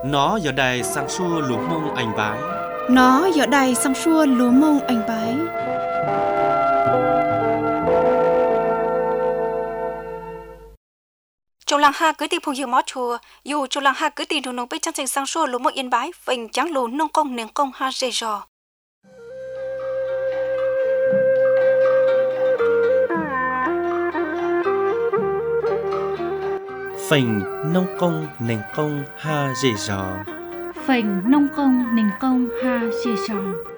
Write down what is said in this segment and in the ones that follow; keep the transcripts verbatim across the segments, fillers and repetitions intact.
Nó giờ đây sang xua lúa mông anh bái. Nó giờ đây sang xua lúa mông anh bái. Trong làng ha cứ tìm phùng dự mó chùa, dù trong làng ha cứ tìm đồ nông bê trang trình sang xua lúa mông yên bái, phình trắng lù nông công nền công ha dê rò. Phình nông công nền công ha dê rò. Phình nông công nền công ha dê rò.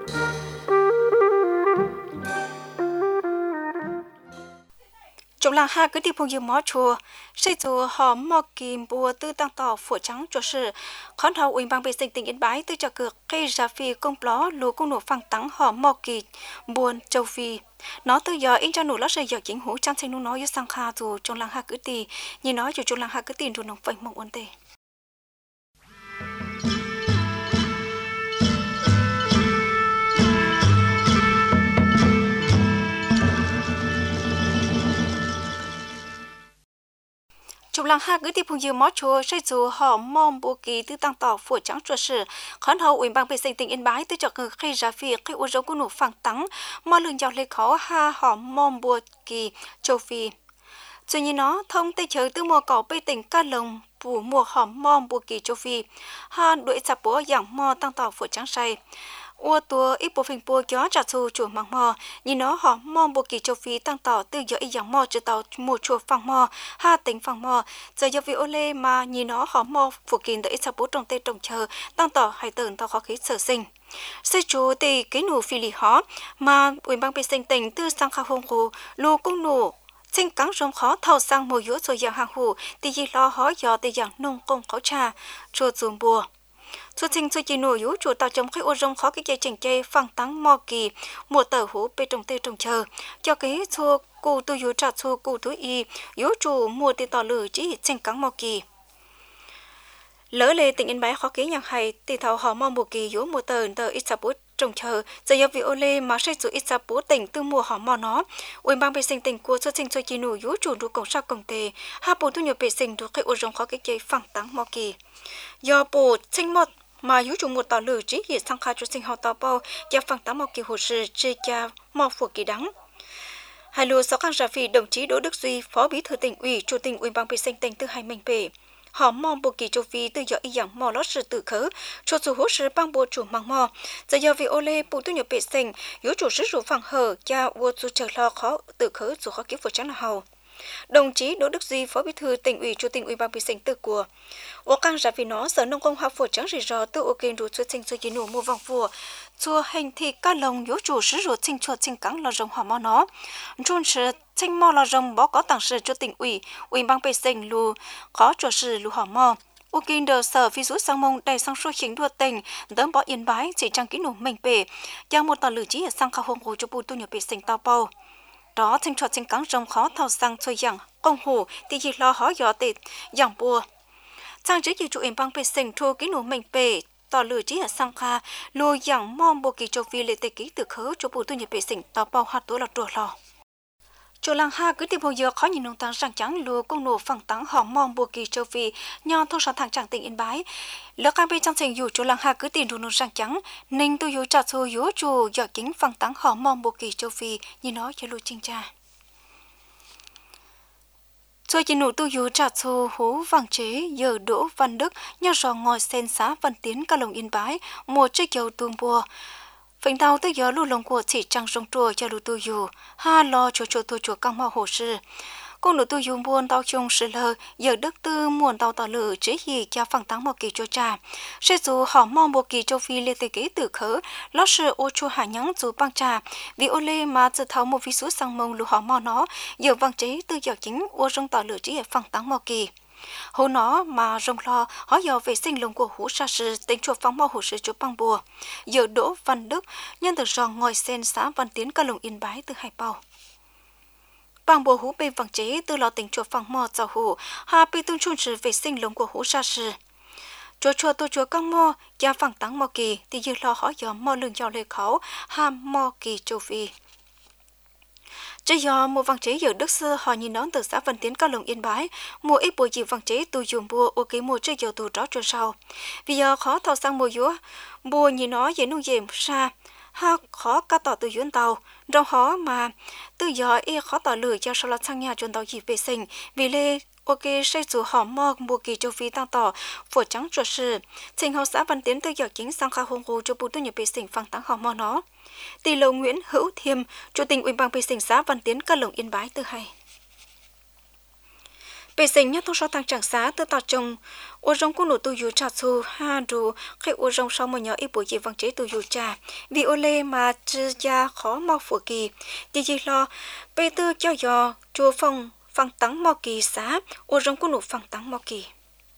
Trong làng ha cứ tìm phùng dự mó chùa, xây dù họ mò kìm bùa tư tăng tỏ phủa trắng cho sự khán hậu ủy ban vệ sinh tỉnh Yên Bái tư cho cược cây ra phi công pló lúa công nổ phăng tắng họ mò kỳ buồn châu phi. Nó từ giờ in cho nụ lót rơi giờ chính hữu trang sinh nụ nói với sang kha dù trong làng ha cứ tì nhìn nói dù trong làng ha cứ tìm dù nông phanh mong ổn tê. Trong làng ha cứ tiếp phùng dự mó chùa xây dù họ mong bố kỳ tư tăng tỏ phủa trắng chùa sử khán hậu ủy ban vệ sinh tỉnh Yên Bái tư cho người khai ra phi khai ô dấu của nụ phẳng tắng mà lường dạo lê khó ha họ mong bố kỳ châu phi. Tuy nhiên nó thông tây chờ tư mùa cỏ bê tỉnh ca lồng phủ mùa họ mong bố kỳ châu phi ha đuổi chạp bố dạng mò tăng tỏ phủa trắng say. Ua tua ít bộ phim bùa gió trả xu chùa măng mò, nhìn nó họ mong bùa kỳ châu Phi tăng tỏ từ giờ ý dạng mò cho tàu mùa chùa phẳng mò, ha tính phẳng mò, giờ giờ vì ô lê mà nhìn nó họ mò phụ kín tới ít sắp bố trong tê trồng chờ, tăng tỏ hay tờn tàu khó khí sở sinh. Xây chú thì cái nụ phi lì họ, mà ủy ban vệ sinh tỉnh từ sang khá hông hồ, lù cung nụ, sinh cắn rong khó thao sang mùa yếu rồi dạng hàng hủ, thì gì lo họ gió thì dạng nông công khó trà, chùa dùm bùa. Xuất trình xuất chỉ nổi yếu chủ tạo trong cái ô rong khó cái dây chỉnh chê phẳng tăng mò kỳ mùa tờ hú bê trồng tê trồng chờ cho cái xua cụ tu yếu trả xua cụ thứ y yếu chủ mùa tê tỏ lử chỉ chỉnh cắn mò kỳ. Lỡ lê tỉnh Yên Bái khó kế nhàng hay tì thảo họ mò mùa kỳ yếu mùa tờ tờ ít sạp bố trồng chờ giờ yếu vì ô lê mà xây dù ít sạp bố tỉnh từ mùa họ mò nó. Ủy ban vệ sinh tỉnh của xuất trình xuất chỉ nổi yếu chủ đủ cổng sao cổng tê hạ bố thu nhập vệ sinh đủ cái ô rong khó cái dây phẳng tăng mò kỳ. Do bố sinh một mà yếu chủ một tàu lử chỉ hiện sang khai cho sinh họ tàu bao và phẳng tám một kỳ hồ sơ chơi cha mò phù kỳ đắng. Hai lúa sáu khang giả phi đồng chí Đỗ Đức Duy phó bí thư tỉnh ủy chủ tịch ủy ban vệ sinh tỉnh từ hai mình về họ mò bộ kỳ châu phi từ giờ ý dạng mò lót sự tự khứ cho dù hồ sơ bang bộ chủ mang mò giờ giờ vì ô lê bộ tu nhập vệ sinh yếu chủ sử dụng phẳng hở cha vô chủ chờ lo khó tự khứ dù khó kiếm phụ trắng là hầu. Đồng chí Đỗ Đức Duy phó bí thư tỉnh ủy chủ tịch ủy ban vệ sinh từ của ô căng ra vì nó sở nông công học phổ trắng rì rò từ ô kênh đủ xuất sinh xuất chỉ nụ mua vòng phùa chùa hành thị ca lồng yếu chủ sử dụng sinh chùa sinh cắn lò rồng họ mò nó chun sử sinh mò lò rồng bó có tặng sử cho tỉnh ủy ủy ban vệ sinh lù có chùa sử lù họ mò ô kênh đờ sở phi rút sang mông đầy sang số chính đua tỉnh đấm bỏ Yên Bái chỉ trang kỹ nụ mình bể giang một tàu lử chỉ ở sang khao hông hồ cho bù tu nhập vệ sinh tao bao đó sinh chuột sinh cắn rồng khó thao sang chơi dạng công hồ thì chỉ lo hỏi gió tịt dạng bùa trang trí dự trụ em bang vệ sinh thu kỹ nổ mình bể tỏ lửa chỉ ở sang kha lùi dạng mong bộ kỳ châu phi lệ tây ký từ khớ cho bộ tu nhập vệ sinh tao bao hạt túi là trùa lò chỗ làng ha cứ tìm hồ giờ khó nhìn nông tăng sang trắng lùa công nổ phẳng tắng họ mong bộ kỳ châu phi nhon thông sản thẳng trạng tỉnh Yên Bái lỡ cam bên trong thành dù chỗ làng ha cứ tìm đồ nông sang trắng ninh tu yếu trả số yếu chủ giờ kính phẳng tắng họ mong bộ kỳ châu phi như nói cho lùi chinh cha rồi chỉ nụ tu yếu trả số hú vàng chế giờ Đỗ Văn Đức nhau rò ngồi sen xá Văn Tiến ca lồng Yên Bái một chiếc dầu tuồng bùa phình tàu tới gió lù lồng của chỉ trăng rong trùa cho lù tu yếu ha lo cho cho tu chùa căng mò hồ sư con lù tu yếu buồn tàu chung sư lơ giờ đức tư muôn tàu tàu lử chế gì cho phẳng tắng một kỳ cho trà sẽ dù họ mong một kỳ châu phi lê tây ký tử khớ lo sự ô chua hạ nhắng dù băng trà vì ô lê mà tự tháo một ví số sang mông lù họ mò nó giờ vàng chế từ giờ chính ô rong tàu lử chế phẳng tắng một kỳ hồ nó mà rong lo họ giờ vệ sinh lồng của hũ sa sư tính chuột phóng mò hồ sư cho băng bùa giờ Đỗ Văn Đức nhân từ rong ngồi sen xã Văn Tiến ca lồng Yên Bái từ hai bao băng bùa hũ bên vàng chế từ lò tính chuột phóng mò cho hũ hà bị tương chun sự vệ sinh lồng của hũ sa sư chúa chúa tôi chúa căng mò gia phẳng tắng mò kỳ thì giờ lo họ giờ mò lường giàu lê khẩu hà mò kỳ châu phi Chỉ do một văn chế giờ đức sư họ nhìn nón từ xã Văn Tiến cao lồng Yên Bái, mua ít bộ gì văn chế tu dùng bùa ô ký mua trước giờ tu đó cho sau. Vì giờ khó thao sang mua dúa, bùa nhìn nó dễ nung dễ xa, ha khó cá tỏ từ duyên tàu, trong khó mà từ giờ y khó tỏ lửa cho sau là sang nhà chuẩn tàu dịp vệ sinh, vì lê ok xây dù họ mò mua kỳ châu Phi tăng tỏ phổ trắng chuột sự trình hậu xã Văn Tiến từ giờ chính sang khai hôn hồ cho bộ tu nhập vệ sinh phang tăng họ mò nó. Tỷ lầu Nguyễn Hữu Thiêm, chủ tịch ủy ban vệ sinh xã Văn Tiến cao lồng Yên Bái từ hay. Vệ sinh nhất thông số tăng trạng xã từ tàu trồng ô rong của nụ tu dù trà xu ha đủ khi ô rong sau một nhỏ ít bộ gì văn chế tu dù trà vì ô lê mà chư gia khó mau phổ kỳ chỉ chỉ lo bê tư cho dò chùa phong phang tăng mò kỳ xã ô rong của nụ phang tăng mò kỳ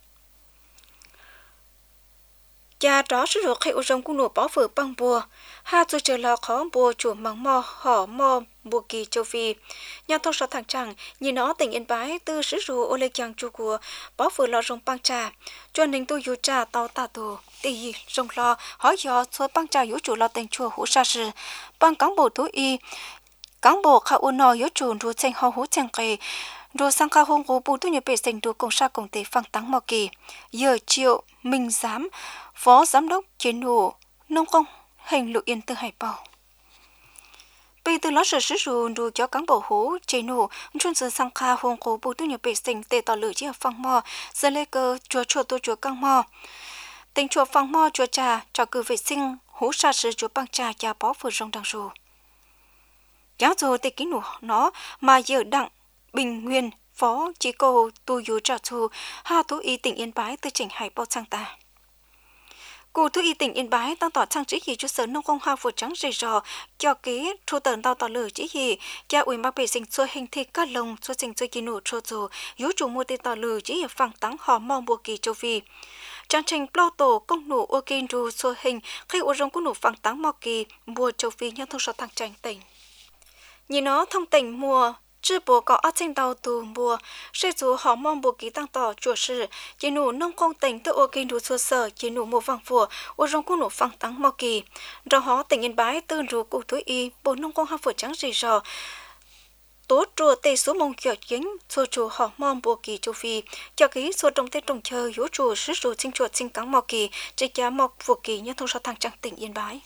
cha đó sử dụng khi ô rong của nụ bỏ phở băng bùa ha tôi chờ là khó bùa chùa măng mò họ mò bùa kỳ châu Phi nhà thông số thẳng chẳng nhìn nó tỉnh Yên Bái từ sử dụng ô lê chàng chùa của bỏ phở lò rong băng trà cho nên tôi dù trà tàu tà tù tì rong lo hỏi do số băng trà yếu chủ lo tỉnh chùa hữu sa sư băng cán bộ thú y cán bộ khảo ôn nọ yếu chủ rồi tranh họ hữu tranh kề rồi sang khai hôn của bộ tu nhập vệ sinh đồ công sa công tế phang tăng mò kỳ giờ triệu minh giám phó giám đốc chiến nổ nông công hành lục yên từ hải bảo bây từ đó sở sử dụng đồ cho cán bộ hố chế nổ chuyên sử sang khai hôn của bộ tu nhập vệ sinh tệ tỏ lửa chia phang mò giờ lê cơ chùa chùa tu chùa căng mò tình chùa phang mò chùa trà trò cử vệ sinh hố sa sử chùa băng trà và bó vừa rong đằng rù giáo rồi tệ kỹ nổ nó mà giờ đặng Bình Nguyên phó chỉ cô tu dù trà thu ha tú y tỉnh Yên Bái từ chỉnh hải bao sang ta cụ tu y tỉnh Yên Bái tăng tỏ trang trí gì cho sở nông công ha phổ trắng rầy rò cho ký thu tần tàu tỏ lửa chỉ gì cha ủy ban vệ sinh xua hình thị các lồng xua sinh xua kỳ nổ trô dù yếu chủ mua tên tỏ lửa chỉ phẳng tăng họ mong bùa kỳ châu Phi trang trình plau tổ công nổ ô kinh ru xua hình khi ô rong của nổ phẳng tăng mò kỳ bùa châu Phi nhân thông số thăng tranh tỉnh nhìn nó thông tỉnh mua chứ bộ có ở trên tàu tù mùa sẽ dù họ mong bộ ký tăng tỏ chùa sự chỉ nụ nông công tỉnh từ ô kinh đủ xua sở chỉ nụ một vàng phùa ô rong cung nụ phẳng tăng mò kỳ rồi họ tỉnh Yên Bái từ rủ cụ túi y bộ nông công hai phổ trắng rì rò tố chùa tây số mông kiểu chính xua chùa họ mong bộ kỳ châu Phi cho ký xua trong tết trồng chờ yếu chùa sứ rủ sinh chuột sinh cắn mò kỳ chỉ giá mọc phổ kỳ nhân thông số thăng trăng tỉnh Yên Bái.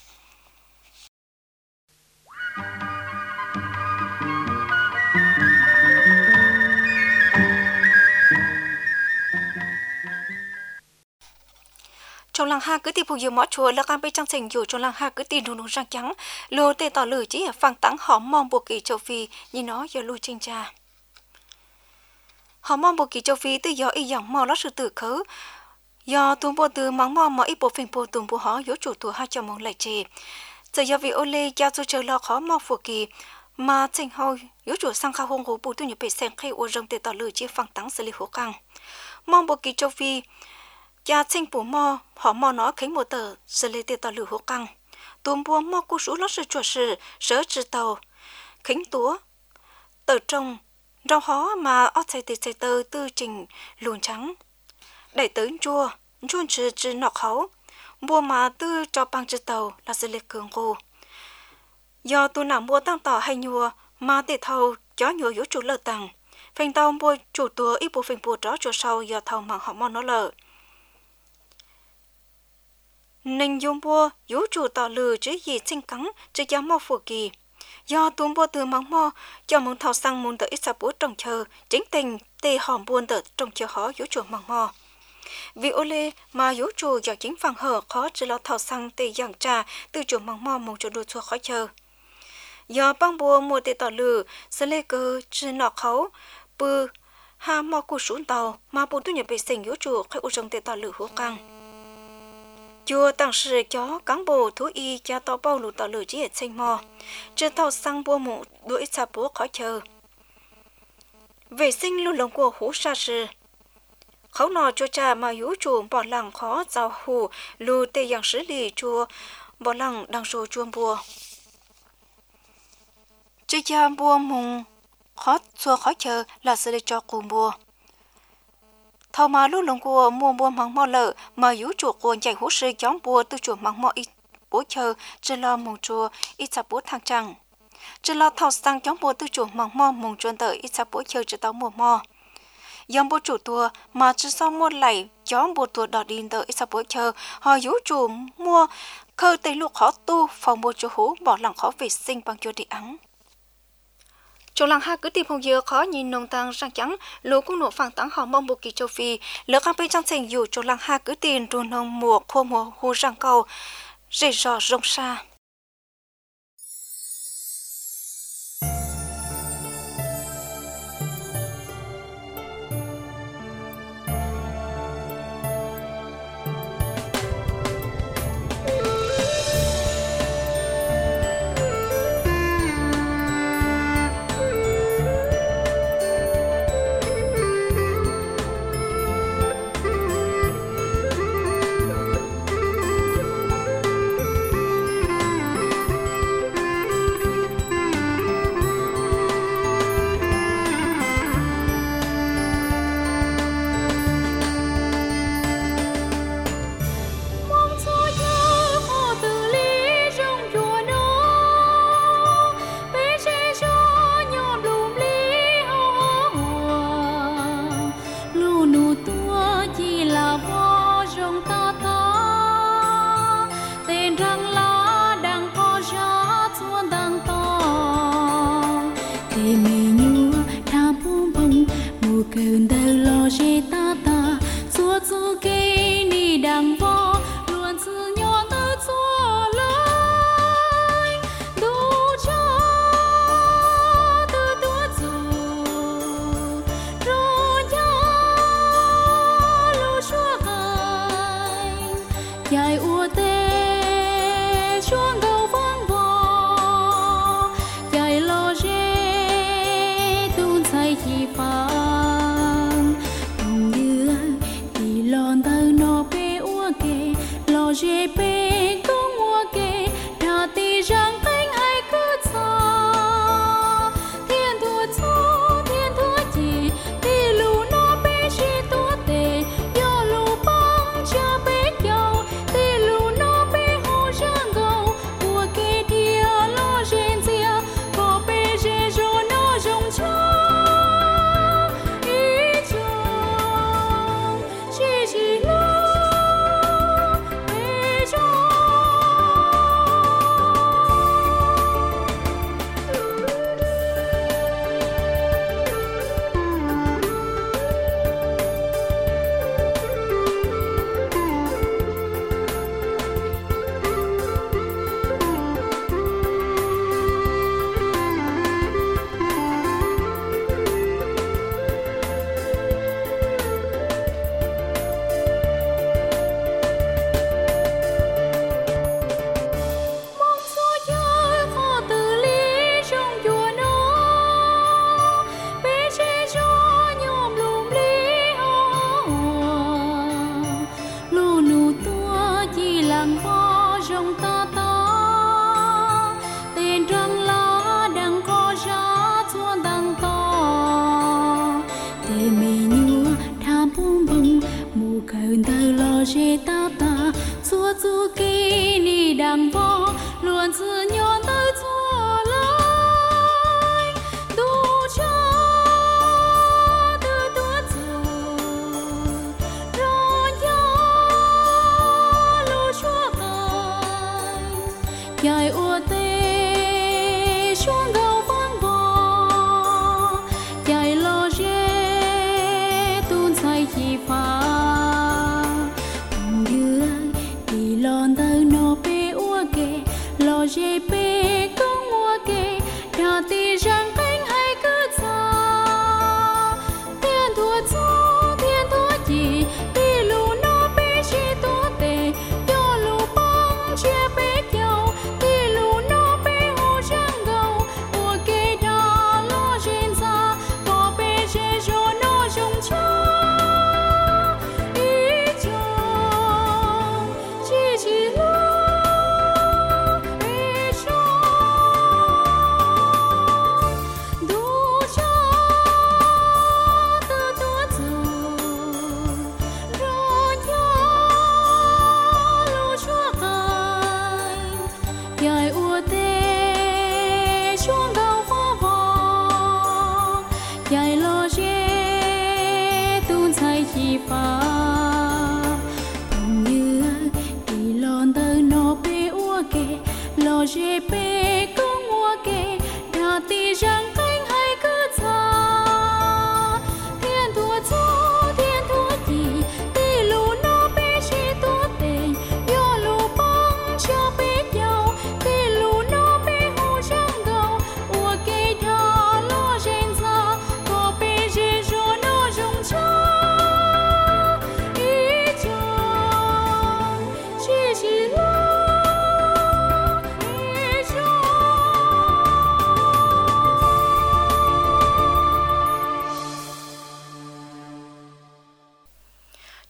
Trong làng ha cứ tìm phụ mỏ chùa là cam bê trang trình dù trong làng ha cứ tìm đồ nông răng trắng lô tê tỏ lử chỉ ở phang tắng họ mong bộ kỳ châu Phi như nó giờ lui trên trà họ mong bộ kỳ châu Phi từ do y dòng mò lót sự tử khứ do tuôn bộ từ mắng mò mà ít bộ phình bộ tuôn bộ họ yếu chủ tùa hai cho mong lại chê giờ do vì ô lê giao cho chờ lo khó mò phổ kỳ mà trình hôi yếu chủ sang khao hông của bộ tu nhập bể sen khi ô rong tê tỏ lử chỉ phang tắng xử lý hố căng mong bộ kỳ châu Phi cha sinh bố mò họ mò nó khánh một tờ xử lý tiền tàu lửa hố căng tùm bùa mò cô sú lót sự chuột sự sở trừ tàu khánh túa tờ trông rau hó mà ót xây từ xây tờ tư trình luồn trắng đẩy tới chua chuôn trừ trừ nọ khấu bùa mà tư cho bằng trừ tàu là xử lý cường cô do tu nào mua tăng tỏ hay nhua mà để thầu chó nhua yếu chủ lợ tầng phanh tàu bùa chủ túa ít bộ phanh bùa đó cho sau do thầu mà họ mò nó lợ nên dùng bùa yếu chủ tỏ lừa chứ gì sinh cắn chứ giá mò phổ kỳ do tuôn bùa từ mắng mò cho mong thao sang môn tự ít sa bố trồng chờ chính tình tê hòm buôn tự trồng chờ khó yếu chủ mắng mò vì ô lê mà yếu chủ do chính phẳng hở khó chỉ lo thao sang tê giảng trà từ chủ mắng mò mong cho đôi chua khó chờ do băng bùa mua tê tỏ lừa sẽ lê cơ chứ nọ khấu bư ha mò cụ xuống tàu mà bố tu nhập vệ sinh yếu chủ khai ô rong tê tỏ lừa hố căng chùa tăng sự chó cán bộ thú y cha tàu bao lụt tàu lửa chỉ ở trên mò chưa tàu sang bua mũ đuổi xa búa khó chờ vệ sinh lưu lồng của hú sa sư khấu nọ cho cha mà yếu chùa bỏ lăng khó giàu hù lưu tê dạng xử lý chùa bỏ lăng đang rồi chuông bùa chứ cha bua mùng khó chùa khó chờ là xử lý cho cùng bùa thầu mà lúc lồng của mua mua măng mò lợ mà yếu chuột của chạy hú sư chống bùa từ chuột măng mò ít bố chờ chỉ lo mùng chùa ít sạp bố thang trăng chỉ lo thao sang chống mùa tư chủ mỏng mò mùng chuồn tới ít sa bối chơi chỉ tao mùa mò dòng bộ chủ tua mà chỉ sau mua lại chống bộ tua đỏ đi tới ít sa bối chơi họ yếu chủ mua khơi tây lục khó tu phòng bộ chủ hú bỏ lỏng khó vệ sinh bằng chuột đi ắng chỗ làng ha cứ tìm hồng dừa khó nhìn nông tăng sang trắng lúa cũng nổ phẳng tăng họ mong bộ kỳ châu phi lỡ các bên trong thành dù chỗ làng ha cứ tiền ruộng nông mùa khô mùa hù răng cầu rễ rò rông xa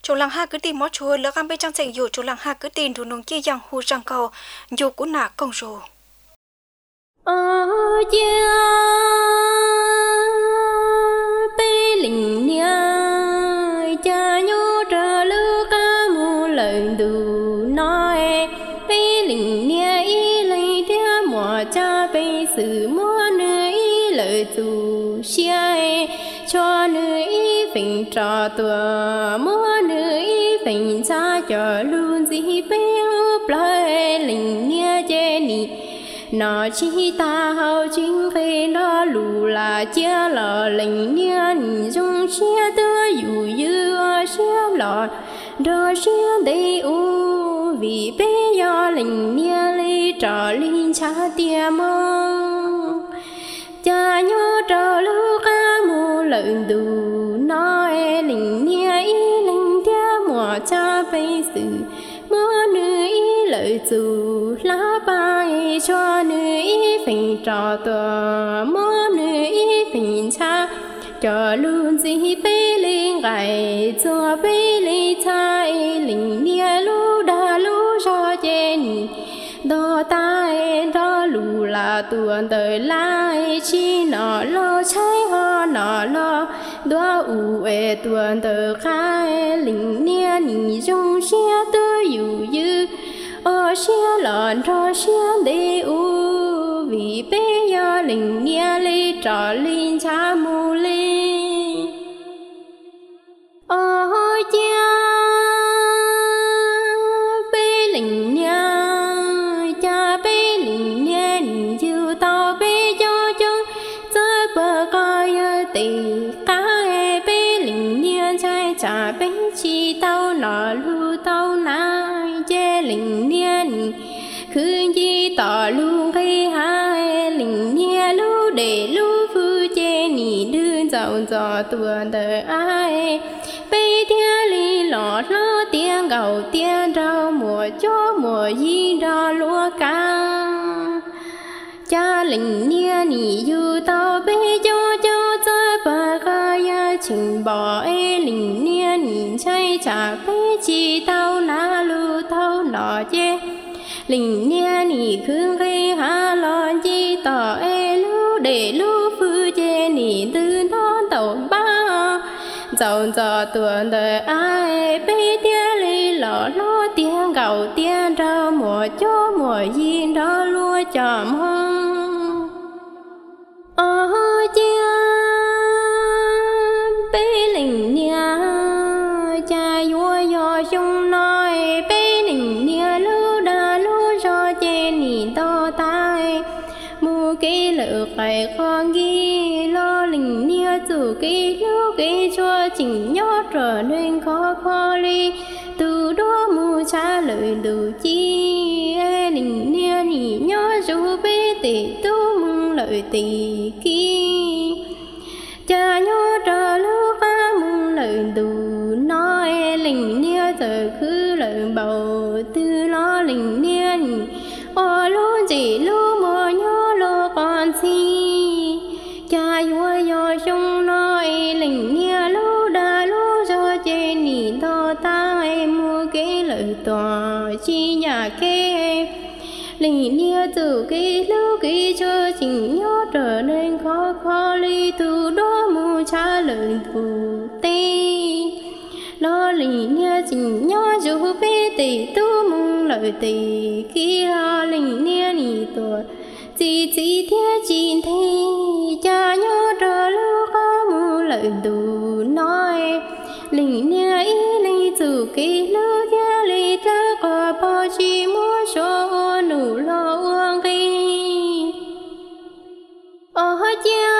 chỗ làng ha cứ tìm mót chùa lỡ cam bên trong sảnh dù chỗ làng ha cứ tìm đủ nông chia yang hu răng cầu dù cũng nà công rồi ở chia bê linh nha cha nhô trở lư ca mù lời đủ nói bê linh nha y lấy theo mùa cha bê sự mua nữ y lời dù xia cho nữ y phình trò tùa mua nữ y phình cha cho luôn gì bê úp lời linh nha chê nì nó chỉ ta hậu chính khi đó lù là chia lò lệnh niên dung chia tơ dù dư chia lò đó chia đầy u vì bé do lệnh niên lấy trò linh cha tia mong cha nhớ trò lưu ca mù lợn đủ nói lệnh niên ý lệnh tia mùa cha bây sự mưa nữ ý lợi dù lá bay cho nữ ý phình trò tòa mưa nữ ý phình cha cho luôn gì bê linh gầy cho bê linh cha linh nia lu đa lu cho chén đó tai đó lù là tuần đời lai chi nọ lo cháy ho nọ lo đó u ê tuần đời khai linh nia nì dung xia tư yu yu ở xia lợn cho xia đi u vì bé do linh nia li trò linh cha mù li ở cha bé linh nia cha bé linh nia nì yu tao bé cho chung chơi bờ coi tì cá bé linh nia trai cha bé chi tao nọ lu tao nai chê linh nia khứ chi tỏ lu khi hai linh nia lu để lu phu chê nì đơn giàu giò tuần đời ai bây thia li lọ lo tiếng gầu tiếng rau mùa cho mùa gì đó lúa ca cha linh nia nì yu tao bé cho cho chơi bà ca ya chỉnh bỏ ê linh nia nì chay chả bé chi tao na lu tao nọ chê linh nia nì khương khi ha lo chi tỏ ê lu để lu phu chê nì tư non tàu ba giàu giò tuần đời ai bé tia li lọ lo tiếng gầu tiếng rau mùa cho mùa gì đó lúa chòm hông ở chia bé linh nia cha vua do chung nói bé linh nia lu đa lu cho chê nì to tai mu cái lỡ cái con ghi lo linh nia chủ cái lu cái cho chỉnh nhớ trở nên khó khó li từ đó mu cha lời đủ chi linh nia nì nhớ dù bé tỷ tu mừng lời tỷ kia cha nhớ trở lu ca mừng lời đủ nói linh nia giờ cứ lời bầu tư lo linh nia nì ô lu chỉ lu mò nhớ lo con si cha vua do chung nói linh nia lu đa lu cho chê nì to tai mua cái lời tòa chi nhà kê linh nia từ cái lu cái cho chỉnh nhớ trở nên khó khó li từ đó mu cha lời thủ tê lo linh nia chỉnh nhớ dù bé tỷ tu mong lời tỷ kia linh nia nì tuổi chỉ chỉ theo chỉ thấy cha nhớ trở lu ca mu lời đủ nói linh nia ý li từ cái lu kia li ta có bao chi mua số nụ lo uang khi ở cha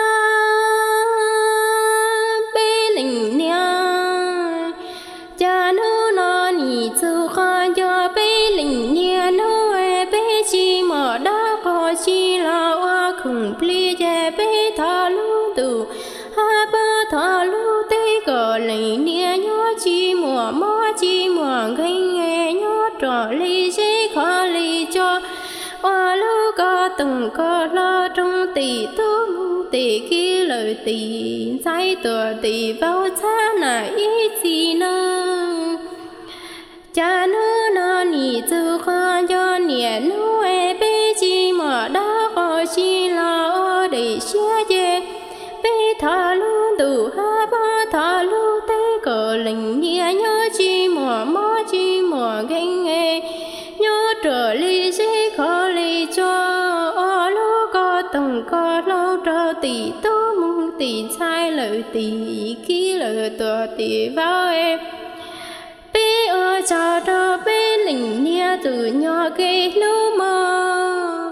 bé linh nia cha nu nó nì từ con cho bé linh nia nu bé chi mà đã có chi là hoa khủng pli che bé thà lu từ ha ba thà lu tê cờ linh nia nhớ chi mùa mò chi mùa gây nghe nhớ trò li dễ khó li cho hoa lu có từng có lo trong tỷ tu tỷ kia lời lời tì trái tùa tì vào cha nà ý gì nâng cha nữ nó nì chữ khoa cho nè nữ e bê chi mà đã có chi là để xia dê bê thả luôn từ ha ba thả luôn tế cờ lình nhẹ nhớ chi mà mó chi mà ganh e nhớ trở ly dễ khó ly cho ở lô có từng có lâu trở tỷ tố mong tỷ sai lời tỷ ký lời tùa tỷ vào em bê ở cha đó bê lình nhẹ từ nhỏ gây lưu mơ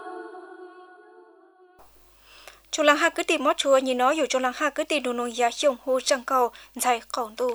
Chu lang ha cứ tìm mót chùa nhìn nó dù chu lang ha cứ tìm đồ nông giá dùng hô trăng cầu dài khổng tù.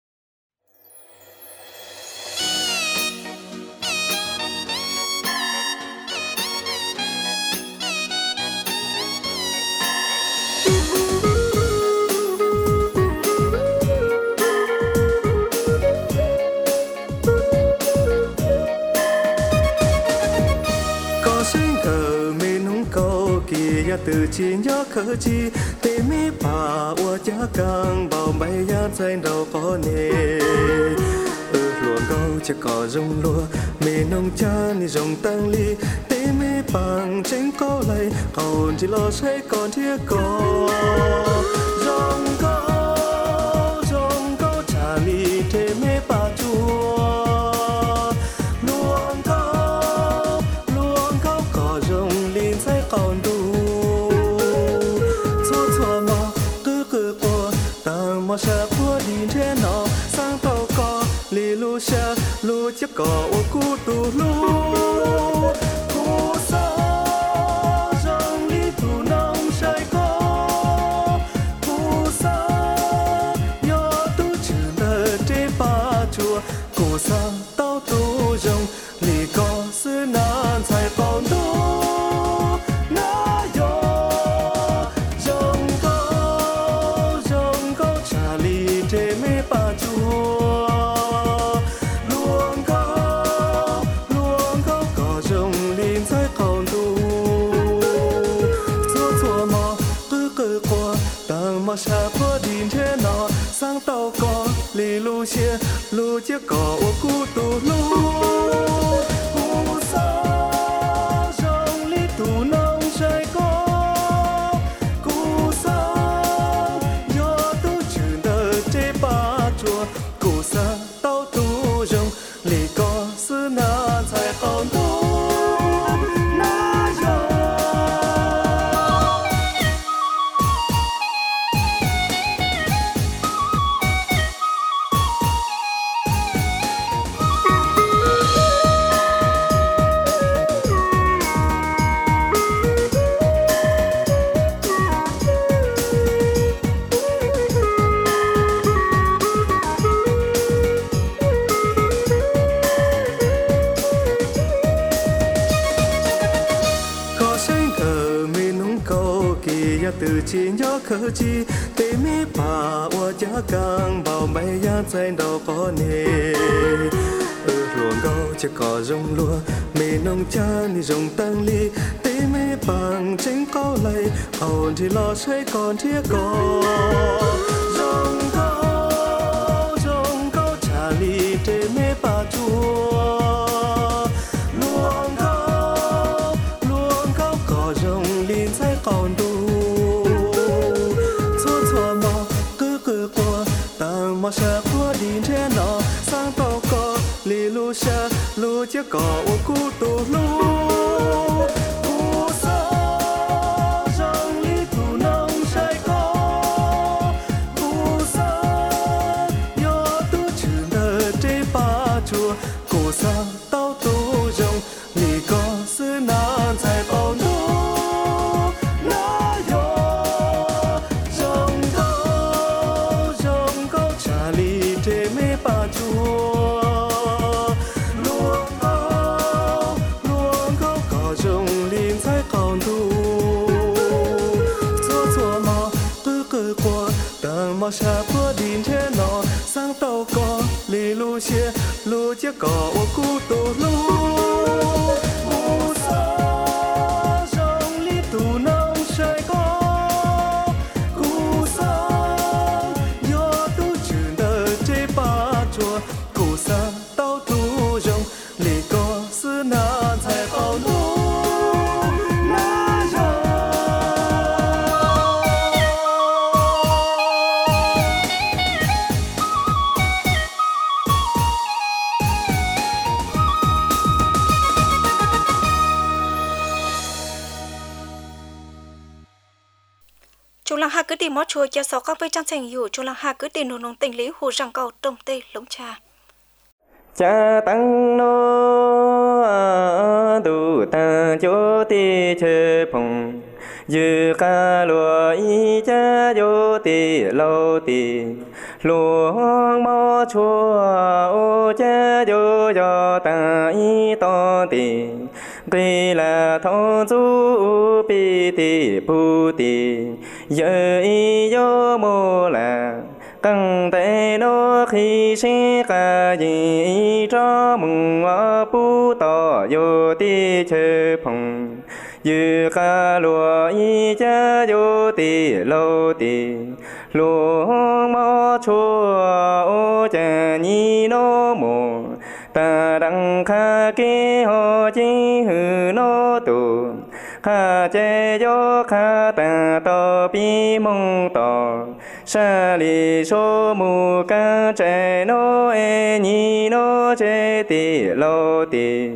ya từ chi nhớ khởi chi tê mi bà ua cha càng bao bay ya trên đầu có nề ừ luồng câu chỉ có rung lúa mì nông cha ni rong tăng ly tê mi bằng trên câu lại còn chỉ lo say còn thiệt có rong câu rong câu cha ly tê mi bà chua luồng câu luồng câu có rong linh say còn đủ mà sẽ qua đi thế nào sang tàu có lì lu xe lu chiếc cỏ ô cú tu lu cú sa rong li tu nông say có cú sa nhớ tu chữ nợ chế ba chùa cú sa tao tu rong lì có sư nan sai còn tu mà xa qua đi thế nào sang tàu có lì lu xe lu chiếc cỏ ô cú tu lu cú sa rong li tu nông say có cú sa do tu chữ nợ chế ba chùa cú sa tàu tu rong lì có sư na sai còn tu từ chi nhớ khởi chi tê mi bà ua cha càng bao bay ya trên đầu có nề ừ luồng câu chỉ có rong lúa mì nông cha ni rong tăng ly tê mi bằng trên câu lại hồn thì lo say còn thiệt có rong câu rong câu cha ly tê mi bà chua luồng câu luồng câu có rong linh say còn đủ mà sẽ qua đi thế nào sang tàu có lì lu xe lu chiếc cỏ ô cú tu lu cú sa rong li tu nông say có cú sa nhớ tu chữ nợ chế ba chùa cú sa tao tu rong lì có sư nan sai bao nu mà xa qua đi thế nào sang tàu có lì lu xe lu chiếc cỏ ô cú tu lu cú sa rong li tu nông say có chúng lăng hà cứ đi mót chùa cho sáu các với trang thànhอยู่chúng lăng hà cứ đi nô nông tình lý hồ răng cầu trồng tê lống trà cha tăng nô tu ta cho ti chê phong dư ca lúa y cha yo ti lâu ti lúa mò chua ô cha yo yo ta y to ti quy là thọ du pi ti pu ti giờ y yo mô là căng tay nó khi sẽ cả gì cho mừng ở pu tỏ yo ti chê phong dư ca lúa y cha yo ti lâu ti lúa mò chua ô cha nhi nó mồ ta đăng kha kế ho chi hư nó tu kha che yo kha ta to pi mong to sa li so mu ca che no e nhi no che ti lo ti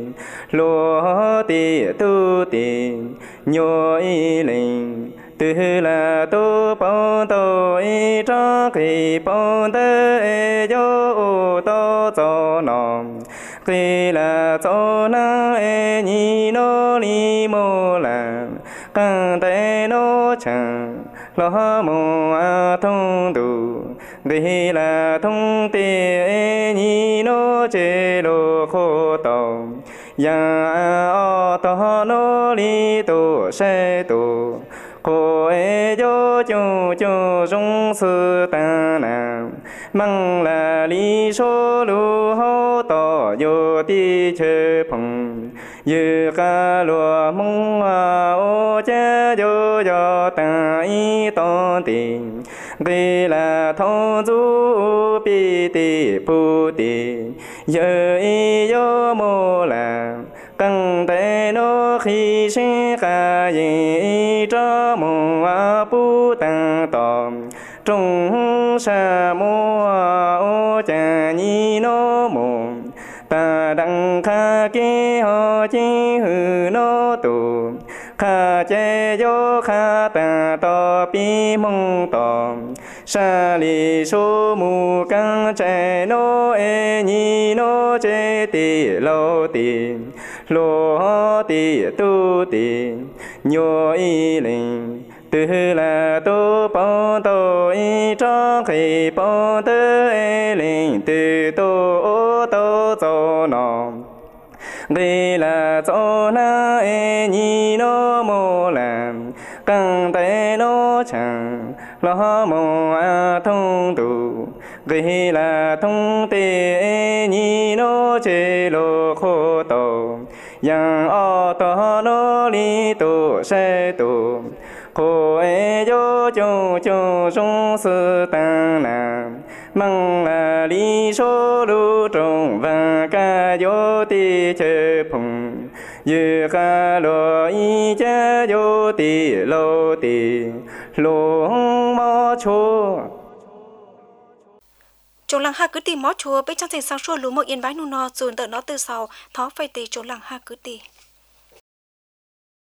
lo ti tu ti nyo y linh từ là tu bông tu y cho kỳ bông tơ e yo to cho nom kỳ là cho na e nhi no li mô là căng tay no chẳng lo mô a thông đủ kỳ là thông ti e nhi no che lo khô tàu ya o to no li tu se tu cô ấy cho cho cho trong sự ta nam mang là lý số lu hô tỏ yo ti chê phong như ca lúa mong ô cha yo yo ta y to tình đây là thọ du pi ti pu ti giờ y yo mô là căng tay nó khi sẽ cả gì cho mùa pu tăng tòm trong sa mô ô cha nhi nó mồ ta đăng kha kế ho chi hư nó tù kha che yo kha ta to pi mong tòm sa li số mu căng che nó e nhi nó che ti lâu ti lo ti tu ti nyo y linh từ là tu bông tu y cho khi bông tơ e linh từ tu ô tô cho nom đây là cho na e nhi nó mô làm căng tay nó chẳng lo mô a thông tu đây là thông tê e nhi nó chê lô khô tàu yang o to no li tu se tu cô ấy yo cho cho trong sự ta nam mang là lý số lu trong và ca yo ti chê phong như ca lo y cha yo ti lo ti lo mò chua chúng lăng hà cứ đi mót chùa bên trong thành sang chùa lúa một yên bái nu no dồn tờ nó từ sau thó phải tì chúng lăng hà cứ đi